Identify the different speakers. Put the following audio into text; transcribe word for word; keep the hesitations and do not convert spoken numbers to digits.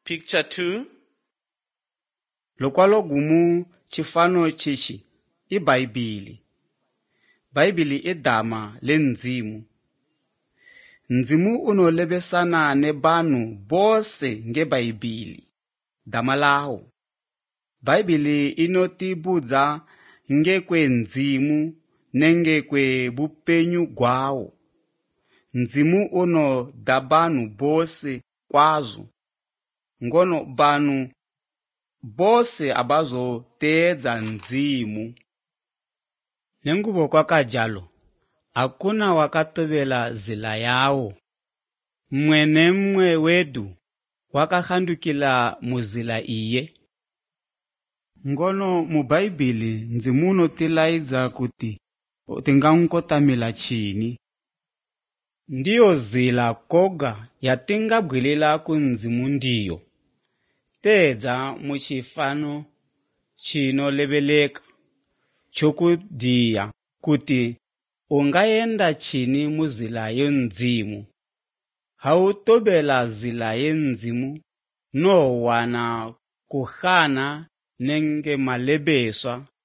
Speaker 1: Picture two.
Speaker 2: Lokwalo gumu chifano chichi i Bhayibhili. Bhayibhili i dama le ndzimu. Ndzimu unolebesana ne banu bose nge Bhayibhili. Dama laho. Bhayibhili inotibudza ngekwe ndzimu nengekwe bupenyu gwawo. Ndzimu uno da banu bose kwazo. Ngono banu bose abazo tedza ndzimu.
Speaker 3: Nengubo kwakajalo, hakuna wakatovela zila yawo. Mwene mwe wedu wakahandukila muzila iye.
Speaker 2: Ngono mu Bhayibhili ndzimu unotilaidza kuti tingankotamila chini.
Speaker 3: Ndiyo zila koga yatingabwilela ku ndzimu ndiyo. Tedza muchifano chino lebeleka chokudiya kuti ungayenda chini muzila yendzimu. Hautobela zila yendzimu no wana kuhana nenge malebeswa